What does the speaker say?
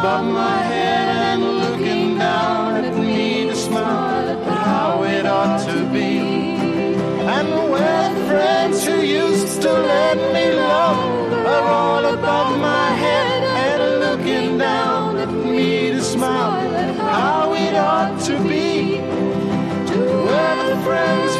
above my head and looking down at me to smile at how it ought to be. And where the friends who used to let me love are all above my head and looking down at me to smile at how it ought to be. Where the friends